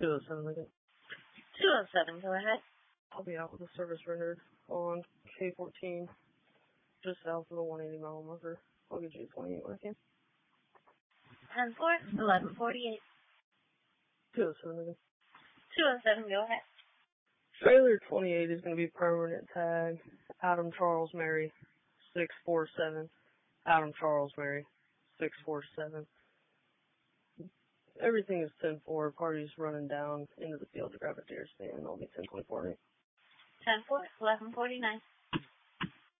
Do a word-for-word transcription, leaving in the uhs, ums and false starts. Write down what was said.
two oh seven Lincoln. two oh seven, go ahead. I'll be out with a service rendered on K fourteen, just south of the one eighty mile marker. I'll get you a twenty-eight when I can. ten four, eleven forty-eight. two oh seven Lincoln. two oh seven, go ahead. Trailer twenty-eight is going to be permanent tag. Adam Charles Mary, six four seven. Adam Charles Mary, six four seven. Everything is ten four. Party's running down into the field to grab a deer stand. I'll be ten twenty-four. ten four, eleven forty-nine.